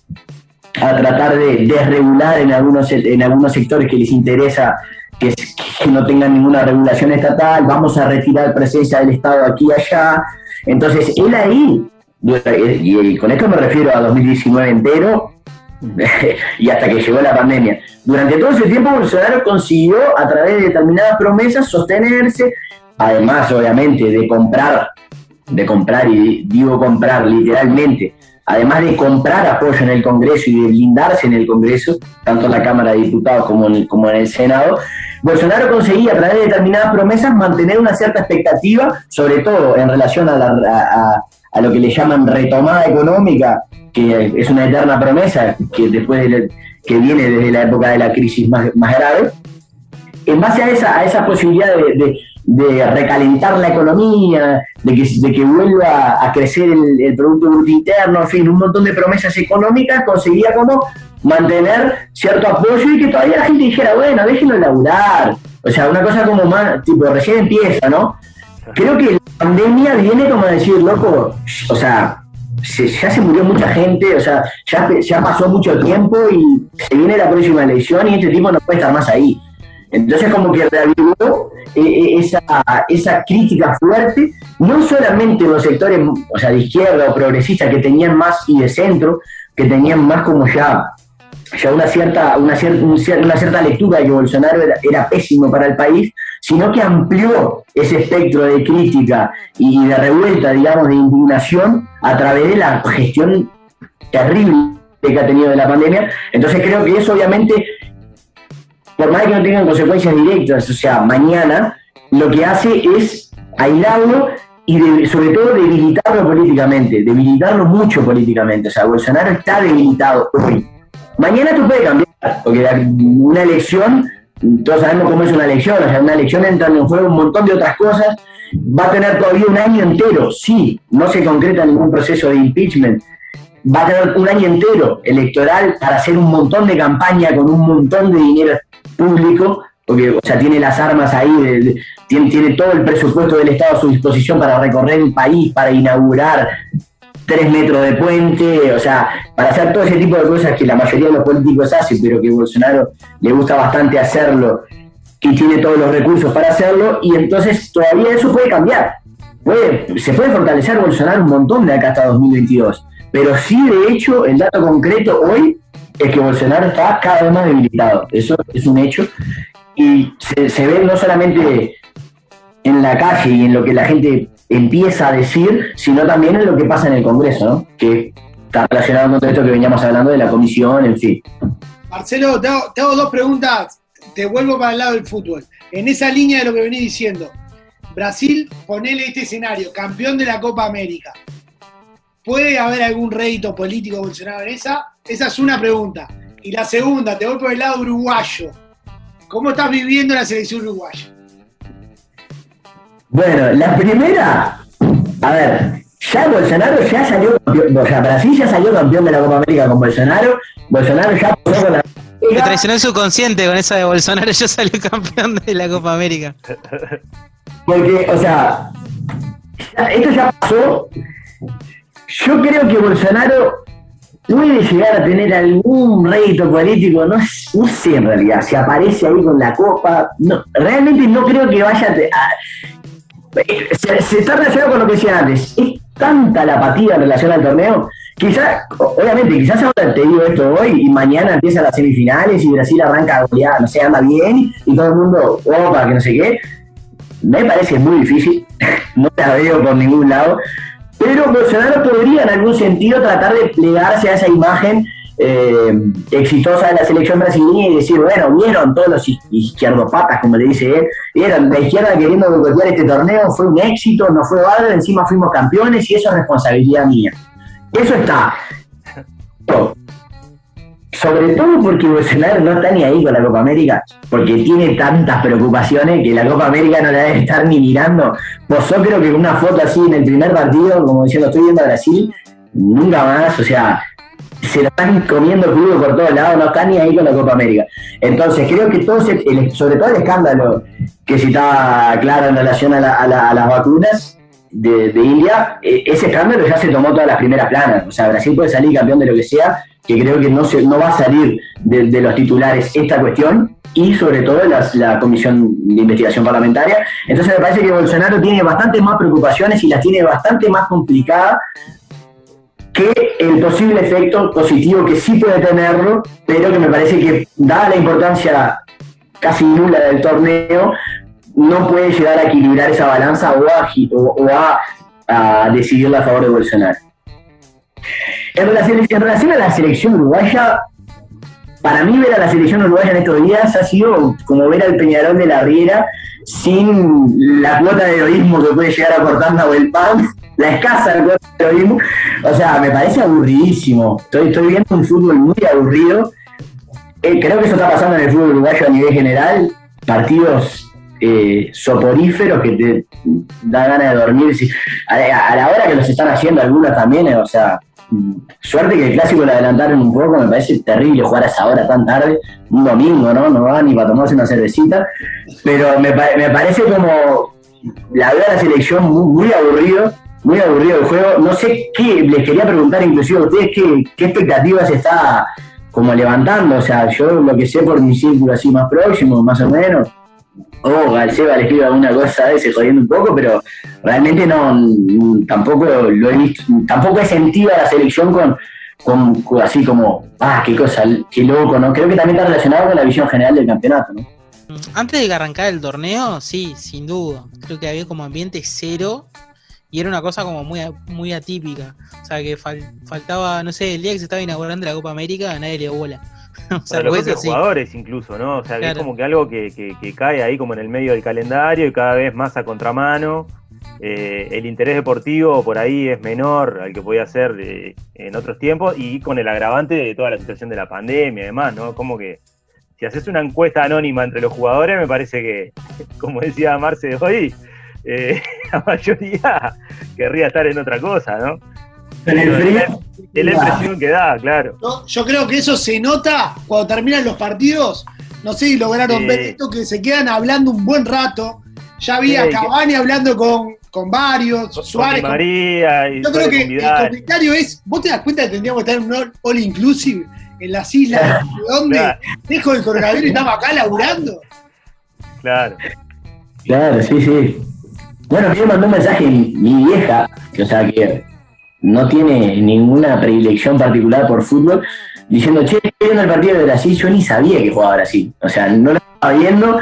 S3: a tratar de desregular en algunos, en algunos sectores que les interesa que, que no tengan ninguna regulación estatal, vamos a retirar presencia del Estado aquí y allá. Entonces, él ahí, y con esto me refiero a dos mil diecinueve entero, y hasta que llegó la pandemia. Durante todo ese tiempo Bolsonaro consiguió a través de determinadas promesas sostenerse, además obviamente de comprar, de comprar y digo comprar literalmente, además de comprar apoyo en el Congreso y de blindarse en el Congreso, tanto en la Cámara de Diputados como en, como en el Senado, Bolsonaro conseguía a través de determinadas promesas mantener una cierta expectativa, sobre todo en relación a, la, a, a lo que le llaman retomada económica, que es una eterna promesa que después de la, que viene desde la época de la crisis más, más grave. En base a esa, a esa posibilidad de, de, de recalentar la economía, de que, de que vuelva a crecer el, el Producto Bruto Interno, en fin, un montón de promesas económicas, conseguía como mantener cierto apoyo y que todavía la gente dijera, bueno, déjenlo laburar. O sea, una cosa como más, tipo, recién empieza, ¿no? Creo que la pandemia viene como a decir, loco, o sea, Se, ya se murió mucha gente, o sea, ya, ya pasó mucho tiempo y se viene la próxima elección y este tipo no puede estar más ahí. Entonces como que reavivó eh, esa, esa crítica fuerte, no solamente en los sectores, o sea, de izquierda o progresistas que tenían más y de centro, que tenían más como ya, ya una cierta, una cierta, una cierta lectura de que Bolsonaro era, era pésimo para el país, sino que amplió ese espectro de crítica y de revuelta, digamos, de indignación a través de la gestión terrible que ha tenido de la pandemia. Entonces creo que eso obviamente, por más que no tengan consecuencias directas, o sea, mañana, lo que hace es aislarlo y de, sobre todo debilitarlo políticamente, debilitarlo mucho políticamente. O sea, Bolsonaro está debilitado hoy. Mañana esto puede cambiar, porque una elección, todos sabemos cómo es una elección, o sea, una elección entra en juego un montón de otras cosas, va a tener todavía un año entero, sí, no se concreta ningún proceso de impeachment, va a tener un año entero electoral para hacer un montón de campaña con un montón de dinero público, porque, o sea, tiene las armas ahí, de, de, tiene, tiene todo el presupuesto del Estado a su disposición para recorrer el país, para inaugurar tres metros de puente, o sea, para hacer todo ese tipo de cosas que la mayoría de los políticos hacen, pero que Bolsonaro le gusta bastante hacerlo y tiene todos los recursos para hacerlo, y entonces todavía eso puede cambiar. Puede, se puede fortalecer Bolsonaro un montón de acá hasta dos mil veintidós, pero sí, de hecho, el dato concreto hoy es que Bolsonaro está cada vez más debilitado. Eso es un hecho, y se, se ve no solamente en la calle y en lo que la gente empieza a decir, sino también en lo que pasa en el Congreso, ¿no? Que está relacionado con todo esto que veníamos hablando de la comisión, en fin.
S2: Marcelo, te hago, te hago dos preguntas, te vuelvo para el lado del fútbol. En esa línea de lo que venís diciendo, Brasil, ponele este escenario, campeón de la Copa América. ¿Puede haber algún rédito político de Bolsonaro en esa? Esa es una pregunta. Y la segunda, te voy por el lado uruguayo. ¿Cómo estás viviendo la selección uruguaya?
S3: Bueno, la primera, a ver, ya Bolsonaro ya salió campeón, o sea, Brasil ya salió campeón de la Copa América con Bolsonaro, Bolsonaro ya pasó con la
S4: Me traicionó el subconsciente con esa de Bolsonaro, yo salí campeón de la Copa América.
S3: Porque, o sea, esto ya pasó. Yo creo que Bolsonaro puede llegar a tener algún rédito político, no, no sé en realidad, si aparece ahí con la copa, no, realmente no creo que vaya a... Se, se está relacionado con lo que decía antes, es tanta la apatía en relación al torneo, quizás, obviamente, quizás ahora te digo esto hoy y mañana empiezan las semifinales y Brasil arranca a golear, no sé, anda bien y todo el mundo, opa, que no sé qué, me parece muy difícil, no la veo por ningún lado. Pero Bolsonaro podría en algún sentido tratar de plegarse a esa imagen eh, exitosa de la selección brasileña y decir, bueno, vieron todos los izquierdopatas, como le dice él, vieron, la izquierda queriendo boicotear este torneo, fue un éxito, no fue bárbaro, encima fuimos campeones y eso es responsabilidad mía. Eso está. Sobre todo porque Bolsonaro no está ni ahí con la Copa América, porque tiene tantas preocupaciones que la Copa América no la debe estar ni mirando. Posó creo que una foto así en el primer partido, como diciendo estoy viendo a Brasil, nunca más, o sea, se lo están comiendo crudo por todos lados, no está ni ahí con la Copa América. Entonces creo que todo ese, el, sobre todo el escándalo que citaba Clara en relación a, la, a, la, a las vacunas de, de India, ese escándalo ya se tomó todas las primeras planas, o sea, Brasil puede salir campeón de lo que sea, que creo que no, se, no va a salir de, de los titulares esta cuestión y sobre todo las, la Comisión de Investigación Parlamentaria. Entonces me parece que Bolsonaro tiene bastantes más preocupaciones y las tiene bastante más complicadas que el posible efecto positivo que sí puede tenerlo, pero que me parece que, dada la importancia casi nula del torneo, no puede llegar a equilibrar esa balanza o a, o, o a, a decidirla a favor de Bolsonaro. En relación, en relación a la selección uruguaya, para mí ver a la selección uruguaya en estos días ha sido como ver al Peñarol de la Riera sin la cuota de heroísmo que puede llegar a cortar Nahuel Pan, la escasa cuota de heroísmo. O sea, me parece aburridísimo. Estoy, estoy viendo un fútbol muy aburrido. Eh, creo que eso está pasando en el fútbol uruguayo a nivel general. Partidos eh, soporíferos que te da ganas de dormir. A, a la hora que los están haciendo algunos también, eh, o sea... Suerte que el clásico lo adelantaron un poco, me parece terrible jugar a esa hora tan tarde, un domingo, ¿no? No va ni para tomarse una cervecita, pero me, me parece como la veo a la selección muy, muy aburrido, muy aburrido el juego. No sé qué, les quería preguntar inclusive a ustedes qué, qué expectativas se está como levantando, o sea, yo lo que sé por mi círculo así más próximo, más o menos, o al Seba le escribo alguna cosa a veces jodiendo un poco, pero realmente no, tampoco lo he visto, tampoco he sentido a la selección con, con, con así como, ah, qué cosa, qué loco, ¿no? Creo que también está relacionado con la visión general del campeonato, ¿no?
S4: Antes de que arrancara el torneo, sí, sin duda, creo que había como ambiente cero y era una cosa como muy, muy atípica, o sea que fal, faltaba, no sé, el día que se estaba inaugurando la Copa América, nadie le dio bola. O sea,
S5: para los propios jugadores incluso, ¿no? O sea, claro. Es como que algo que, que, que cae ahí como en el medio del calendario y cada vez más a contramano. Eh, el interés deportivo por ahí es menor al que podía ser eh, en otros tiempos y con el agravante de toda la situación de la pandemia y demás, ¿no? Como que si haces una encuesta anónima entre los jugadores, me parece que, como decía Marce hoy, eh, la mayoría querría estar en otra cosa, ¿no?
S2: En el frío.
S5: Es la impresión que da, claro.
S2: No, yo creo que eso se nota cuando terminan los partidos. No sé si lograron sí. ver esto, que se quedan hablando un buen rato. Ya vi a sí, Cavani que... hablando con, con varios, con Suárez.
S5: Con María
S2: con... y yo creo que el comentario es, vos te das cuenta que tendríamos que estar en un all inclusive en las islas, donde claro. dejo el coronavirus y estamos acá laburando.
S5: Claro.
S3: Claro, sí, sí. Bueno, me mandó un mensaje mi vieja, que o sea que no tiene ninguna predilección particular por fútbol, diciendo, che, estoy viendo el partido de Brasil, yo ni sabía que jugaba Brasil, o sea, no lo estaba viendo,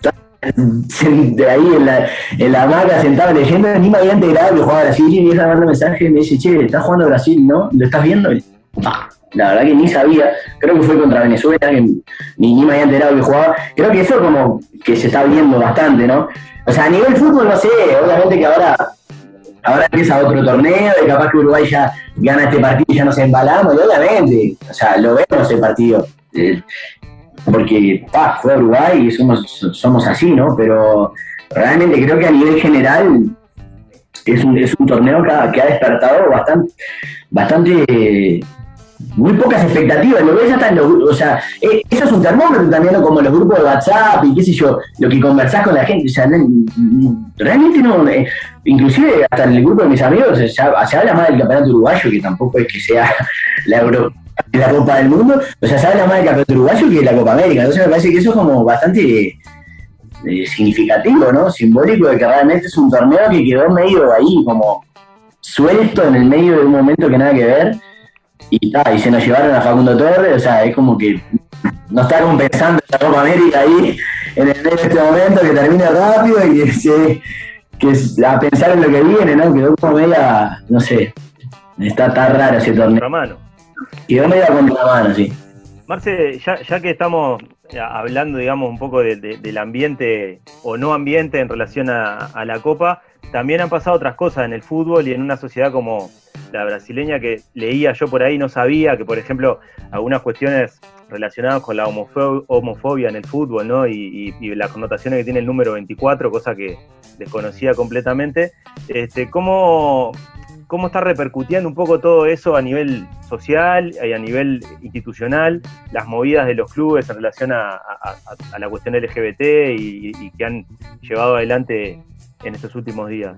S3: estaba ahí en la, en la hamaca sentado leyendo, ni me había enterado que jugaba Brasil, y mi hija me manda un mensaje y me dice, che, estás jugando Brasil, ¿no? ¿Lo estás viendo? Y, bah, la verdad que ni sabía, creo que fue contra Venezuela, que ni, ni me había enterado que jugaba, creo que eso como que se está viendo bastante, ¿no? O sea, a nivel fútbol, no sé, obviamente que ahora... Ahora empieza otro torneo y capaz que Uruguay ya gana este partido y ya nos embalamos, y obviamente, o sea, lo vemos el partido, eh, porque pa, fue Uruguay y somos, somos así, ¿no? Pero realmente creo que a nivel general es un, es un torneo que ha, que ha despertado bastante, bastante muy pocas expectativas, lo ves hasta en los, o sea, eh, eso es un termómetro también, ¿no? Como los grupos de WhatsApp y qué sé yo, lo que conversás con la gente, o sea, no, realmente no, eh, inclusive hasta en el grupo de mis amigos se, se habla más del campeonato uruguayo, que tampoco es que sea la Euro, la Copa del Mundo, o sea, se habla más del campeonato uruguayo que de la Copa América, entonces me parece que eso es como bastante eh, significativo, ¿no? Simbólico de que realmente es un torneo que quedó medio ahí, como suelto en el medio de un momento que nada que ver. Y, ah, y se nos llevaron a Facundo Torres, o sea, es como que no está compensando la Copa América ahí en el medio de este momento, que termine rápido y que, se, que a pensar en lo que viene, ¿no? Quedó como media, no sé, está tan raro ese torneo.
S5: Contramano.
S3: Quedó media contramano, sí.
S5: Marce, ya, ya que estamos hablando, digamos, un poco de, de, del ambiente o no ambiente en relación a, a la Copa, también han pasado otras cosas en el fútbol y en una sociedad como la brasileña, que leía yo por ahí, no sabía que, por ejemplo, algunas cuestiones relacionadas con la homofobia, homofobia en el fútbol, ¿no? Y, y, y las connotaciones que tiene el número veinticuatro, cosa que desconocía completamente. Este, ¿cómo, ¿Cómo está repercutiendo un poco todo eso a nivel social y a nivel institucional, las movidas de los clubes en relación a, a, a la cuestión L G B T y, y que han llevado adelante en estos últimos días?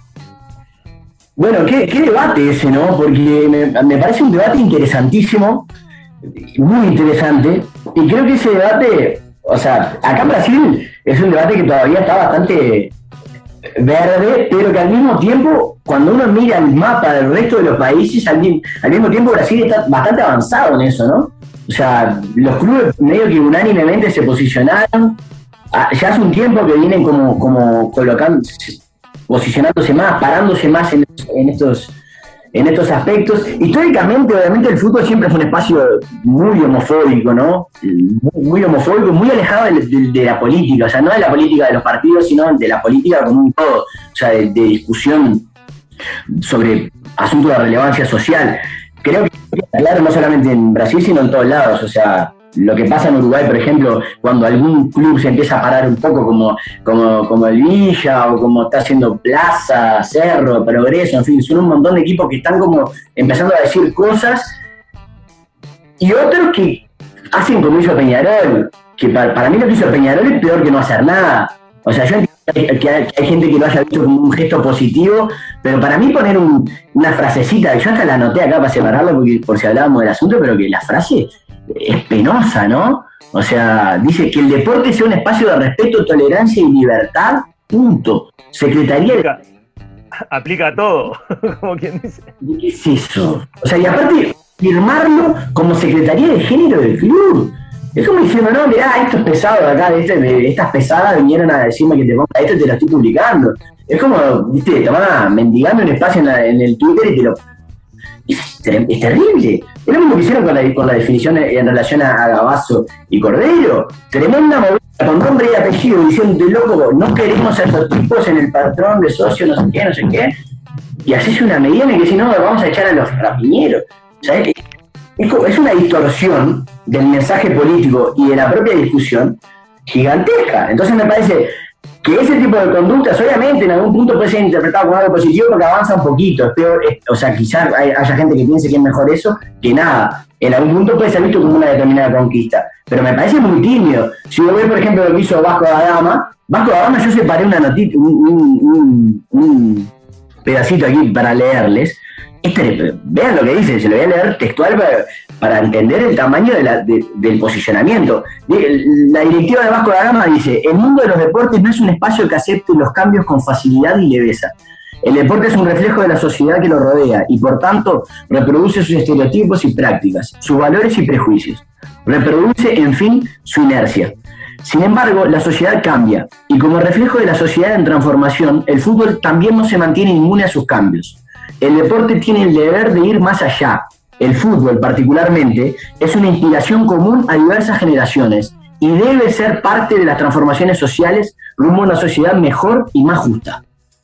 S3: Bueno, qué, qué debate ese, ¿no? Porque me, me parece un debate interesantísimo, muy interesante, y creo que ese debate, o sea, acá en Brasil es un debate que todavía está bastante verde, pero que al mismo tiempo, cuando uno mira el mapa del resto de los países, al, al mismo tiempo Brasil está bastante avanzado en eso, ¿no? O sea, los clubes medio que unánimemente se posicionaron, ya hace un tiempo que vienen como, como colocando, posicionándose más, parándose más en, en estos en estos aspectos. Históricamente, obviamente, el fútbol siempre es un espacio muy homofóbico, ¿no? Muy, muy homofóbico, muy alejado de, de, de la política, o sea, no de la política de los partidos, sino de la política como un todo, o sea, de, de discusión sobre asuntos de relevancia social. Creo que, claro, no solamente en Brasil, sino en todos lados, o sea, lo que pasa en Uruguay, por ejemplo, cuando algún club se empieza a parar un poco como, como, como el Villa o como está haciendo Plaza, Cerro, Progreso, en fin, son un montón de equipos que están como empezando a decir cosas y otros que hacen como hizo Peñarol, que para, para mí lo que hizo Peñarol es peor que no hacer nada. O sea, yo entiendo que hay, que hay gente que lo haya visto como un gesto positivo, pero para mí poner un, una frasecita, yo hasta la anoté acá para separarlo porque, por si hablábamos del asunto, pero que la frase es penosa, ¿no? O sea, dice que el deporte sea un espacio de respeto, tolerancia y libertad, punto. Secretaría
S5: aplica, de... aplica todo, como quien dice.
S3: ¿Qué es eso? O sea, y aparte, firmarlo como Secretaría de Género del club. Es como diciendo, no, mirá, esto es pesado de acá, este, estas pesadas vinieron a decirme que te ponga esto y te lo estoy publicando. Es como, viste, te van a mendigando un espacio en, la, en el Twitter y te lo... Es, ter- es terrible. Es lo mismo que hicieron con la, con la definición en relación a, a Gabazo y Cordero. Tremenda movida con nombre y apellido diciendo, loco, no queremos a estos tipos en el patrón de socio, no sé qué, no sé qué. Y haces una medida en la que si no, vamos a echar a los rapiñeros. O sea, es, es, es una distorsión del mensaje político y de la propia discusión gigantesca. Entonces me parece que ese tipo de conductas, obviamente, en algún punto puede ser interpretado como algo positivo porque avanza un poquito. Es peor, es, o sea, quizás hay, haya gente que piense que es mejor eso que nada. En algún punto puede ser visto como una determinada conquista. Pero me parece muy tímido. Si yo veo, por ejemplo, lo que hizo Vasco da Gama, Vasco da Gama, yo separé una notita, un, un, un, un pedacito aquí para leerles. Este, vean lo que dice, se lo voy a leer textual para, para entender el tamaño de la, de, del posicionamiento. La directiva de Vasco da Gama dice: el mundo de los deportes no es un espacio que acepte los cambios con facilidad y leveza. El deporte es un reflejo de la sociedad que lo rodea y, por tanto, reproduce sus estereotipos y prácticas, sus valores y prejuicios. Reproduce, en fin, su inercia. Sin embargo, la sociedad cambia y, como reflejo de la sociedad en transformación, el fútbol también no se mantiene inmune a sus cambios. El deporte tiene el deber de ir más allá. El fútbol, particularmente, es una inspiración común a diversas generaciones y debe ser parte de las transformaciones sociales rumbo a una sociedad mejor y más justa.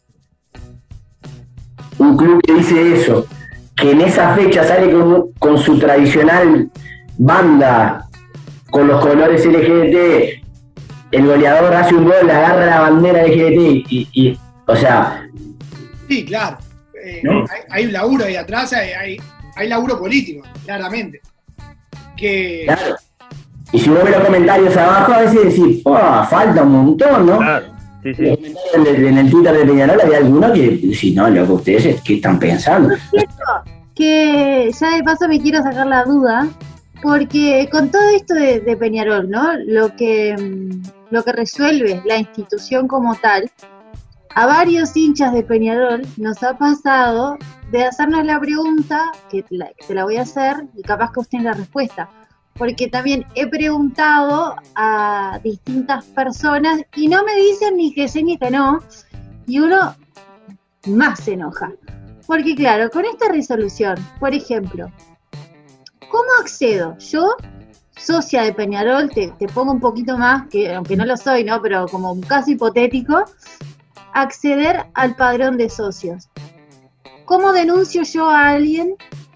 S3: Un club que dice eso, que en esa fecha sale con, con su tradicional banda, con los colores L G B T, el goleador hace un gol, agarra la bandera L G B T y, y o sea...
S2: Sí, claro. Eh,
S3: ¿no?
S2: hay, hay un laburo ahí atrás, hay, hay, hay laburo político, claramente. Que...
S3: Claro. Y si vos ves los comentarios abajo, a veces decís, oh, falta un montón, ¿no?
S5: Claro, sí, sí.
S3: En el, en el Twitter de Peñarol había alguno que decís, no, loco, ustedes, ¿qué están pensando?
S6: Es cierto que ya de paso me quiero sacar la duda, porque con todo esto de, de Peñarol, ¿no? Lo que, lo que resuelve la institución como tal, a varios hinchas de Peñarol nos ha pasado de hacernos la pregunta, que, la, que te la voy a hacer, y capaz que usted la respuesta. Porque también he preguntado a distintas personas y no me dicen ni que sí ni que no, y uno más se enoja. Porque claro, con esta resolución, por ejemplo, ¿cómo accedo? Yo, socia de Peñarol, te, te pongo un poquito más, que aunque no lo soy, ¿no? Pero como un caso hipotético, acceder al padrón de socios. ¿Cómo denuncio yo a alguien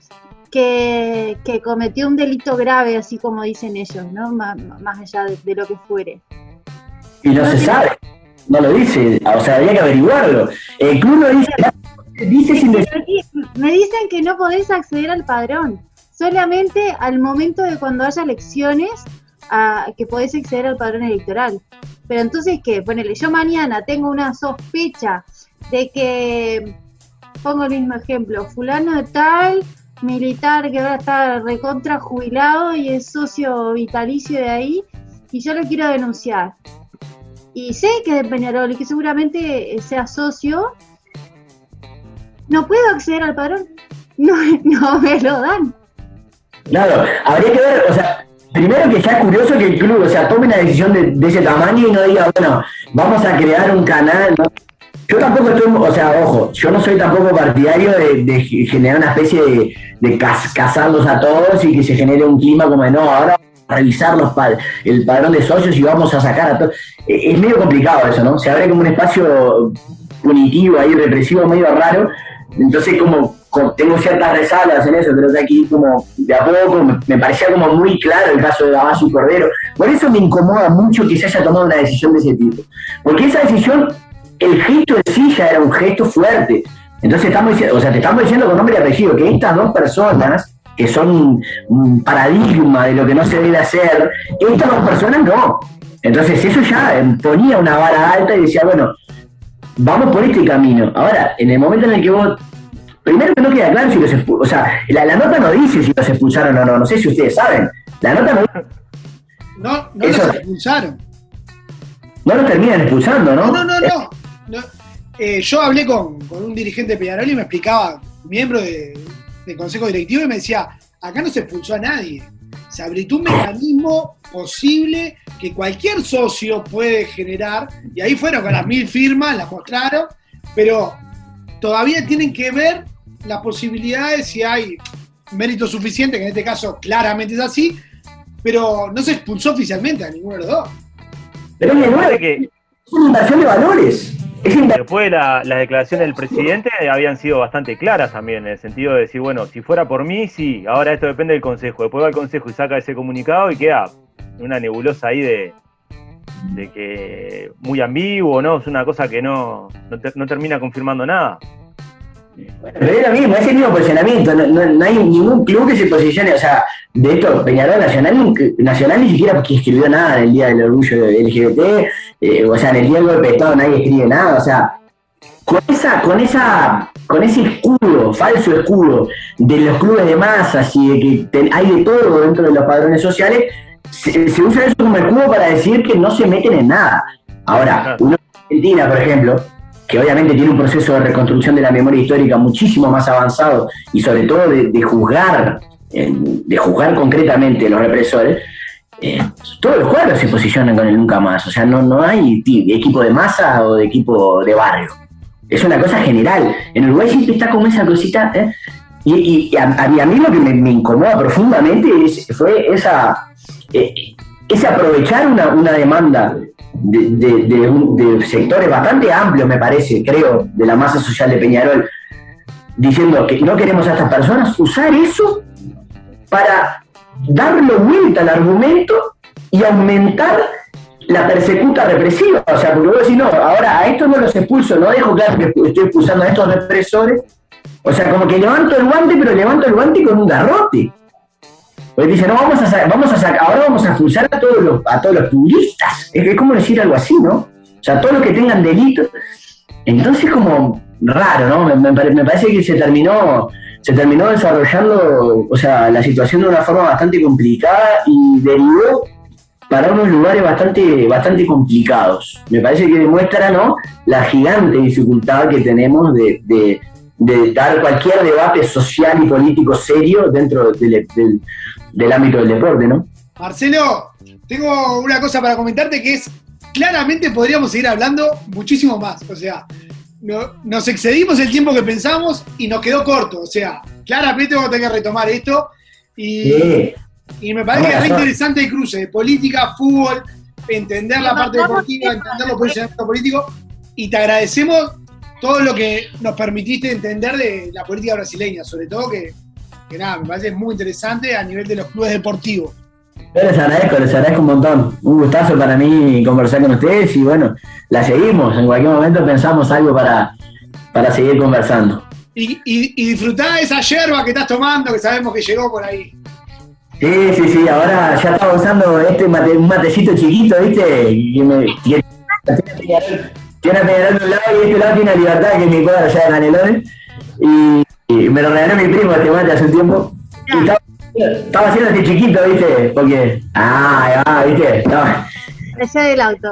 S6: Que, que cometió un delito grave, así como dicen ellos, ¿no? Más, más allá de, de lo que fuere?
S3: Y no, no se sabe, no lo dice, o sea, habría que averiguarlo. El club no dice, dice sin decir.
S6: Me dicen que no podés acceder al padrón, solamente al momento de cuando haya elecciones, a, que podés acceder al padrón electoral. Pero entonces, ¿qué? Ponele, yo mañana tengo una sospecha de que, pongo el mismo ejemplo, fulano de tal militar que ahora está recontra jubilado y es socio vitalicio de ahí, y yo lo quiero denunciar. Y sé que es de Peñarol y que seguramente sea socio, no puedo acceder al padrón, no, no me lo dan.
S3: Claro, habría que ver, o sea, primero que ya es curioso que el club, o sea, tome una decisión de, de ese tamaño y no diga, bueno, vamos a crear un canal, ¿no? Yo tampoco estoy, o sea, ojo, yo no soy tampoco partidario de, de generar una especie de, de cas, casarlos a todos y que se genere un clima como de no, ahora vamos a revisar los, el padrón de socios y vamos a sacar a todos. Es medio complicado eso, ¿no? Se abre como un espacio punitivo ahí, represivo, medio raro. Entonces, como, como tengo ciertas resalas en eso, creo que aquí como de a poco me, me parecía como muy claro el caso de Gabazo y Cordero. Por eso me incomoda mucho que se haya tomado una decisión de ese tipo. Porque esa decisión, el gesto en sí ya era un gesto fuerte. Entonces estamos diciendo, o sea, te estamos diciendo con nombre y apellido que estas dos personas, que son un paradigma de lo que no se debe hacer, estas dos personas no. Entonces eso ya ponía una vara alta y decía, bueno, vamos por este camino. Ahora, en el momento en el que vos, primero que no queda claro si los expulsaron, o sea, la, la nota no dice si los expulsaron o no, no sé si ustedes saben. La nota no dice.
S2: No, no
S3: eso,
S2: los expulsaron.
S3: No los terminan expulsando, ¿no?
S2: No, no, no, no. no. Eh, yo hablé con, con un dirigente de Peñarol y me explicaba, miembro de, del consejo directivo, y me decía, acá no se expulsó a nadie. Se habilitó un mecanismo posible que cualquier socio puede generar, y ahí fueron con las mil firmas, las mostraron, pero todavía tienen que ver las posibilidades si hay mérito suficiente, que en este caso claramente es así, pero no se expulsó oficialmente a ninguno de los dos.
S3: Pero es nueve, que es una inversión de valores.
S5: Después la, las declaraciones del presidente habían sido bastante claras también, en el sentido de decir, bueno, si fuera por mí, sí, ahora esto depende del Consejo. Después va el Consejo y saca ese comunicado y queda una nebulosa ahí de, de que muy ambiguo, ¿no? Es una cosa que no, no, te, no termina confirmando nada.
S3: Bueno, pero es lo mismo, es el mismo posicionamiento, no, no, no hay ningún club que se posicione, o sea, de esto, Peñarol Nacional, Nacional ni siquiera porque escribió nada en el Día del Orgullo L G B T, eh, o sea, en el Día del Golpe de Estado nadie escribe nada, o sea, con esa, con esa, con ese escudo, falso escudo de los clubes de masas y de que te, hay de todo dentro de los padrones sociales, se, se usa eso como escudo para decir que no se meten en nada. Ahora, una Argentina, por ejemplo, que obviamente tiene un proceso de reconstrucción de la memoria histórica muchísimo más avanzado y sobre todo de, de juzgar, eh, de juzgar concretamente a los represores, eh, todos los cuadros se posicionan con el nunca más, o sea, no, no hay de equipo de masa o de equipo de barrio, es una cosa general. En Uruguay siempre está como esa cosita, ¿eh? y, y, y, a, y a mí lo que me, me incomoda profundamente es, fue esa, eh, ese aprovechar una, una demanda De, de, de, de sectores bastante amplios, me parece, creo, de la masa social de Peñarol, diciendo que no queremos a estas personas, usar eso para darle vuelta al argumento y aumentar la persecuta represiva. O sea, porque vos decís, no, ahora a estos no los expulso, no dejo claro que estoy expulsando a estos represores, O sea, como que levanto el guante, pero levanto el guante con un garrote. Porque dice, no, vamos a sa- vamos a sacar, ahora vamos a expulsar a todos los, a todos los turistas. Es, es como decir algo así, ¿no? O sea, todos los que tengan delitos. Entonces, como raro, ¿no? Me, me, me parece que se terminó, se terminó desarrollando, o sea, la situación de una forma bastante complicada y derivó para unos lugares bastante, bastante complicados. Me parece que demuestra, ¿no?, la gigante dificultad que tenemos de, de, de dar cualquier debate social y político serio dentro del, del, del ámbito del deporte, ¿no?
S2: Marcelo, tengo una cosa para comentarte que es, claramente podríamos seguir hablando muchísimo más. O sea, no, nos excedimos el tiempo que pensamos y nos quedó corto. O sea, claramente vamos a tener que retomar esto. Y,
S3: Sí.
S2: y me parece que es re interesante el cruce de política, fútbol, entender la parte deportiva, entender los posicionamientos políticos. Y te agradecemos todo lo que nos permitiste entender de la política brasileña, sobre todo que, que nada, me parece muy interesante a nivel de los clubes deportivos.
S3: Yo les agradezco, les agradezco un montón. Un gustazo para mí conversar con ustedes y bueno, la seguimos. En cualquier momento pensamos algo para, para seguir conversando.
S2: Y, y, y disfrutá de esa yerba que estás tomando, que sabemos que llegó por ahí.
S3: Sí, sí, sí, ahora ya estaba usando este mate, un matecito chiquito, ¿viste? Que me, que tiene a Peñarol de un lado y este lado tiene a Libertad, que es mi cuadra allá de Canelones. Y, y me lo regaló mi primo este mate hace un tiempo. Y estaba, estaba haciendo este chiquito, ¿viste? Porque, ah, ah, ¿viste? Estaba,
S6: Allá del auto.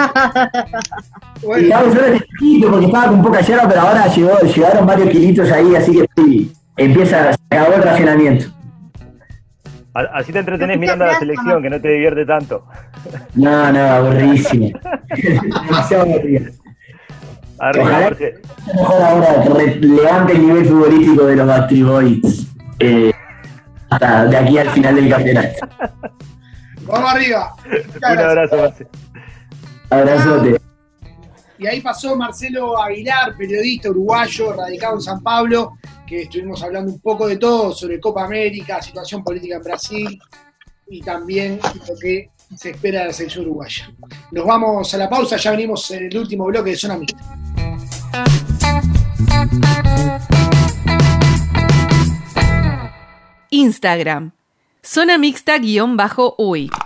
S2: Bueno,
S3: estaba usando este chiquito porque estaba con poca yerba, pero ahora llegó, llegaron varios kilitos ahí, así que sí, empieza, se acabó el racionamiento.
S5: A- Así te entretenés mirando a la selección, que no te divierte tanto.
S3: No, no, aburridísimo. Demasiado aburrido.
S5: Arriba,
S3: Ojalá
S5: Jorge.
S3: que mejor ahora que re- levante el nivel futbolístico de los Backstreet Boys eh, hasta de aquí al final del campeonato.
S2: vamos arriba. Muchas
S5: Un
S2: gracias.
S5: abrazo, Marce.
S3: Abrazote.
S2: Y ahí pasó Marcelo Aguilar, periodista uruguayo, radicado en San Pablo, que estuvimos hablando un poco de todo sobre Copa América, situación política en Brasil y también lo que se espera de la selección uruguaya. Nos vamos a la pausa, ya venimos en el último bloque de Zona Mixta.
S1: Instagram, Zona Mixta-Uy.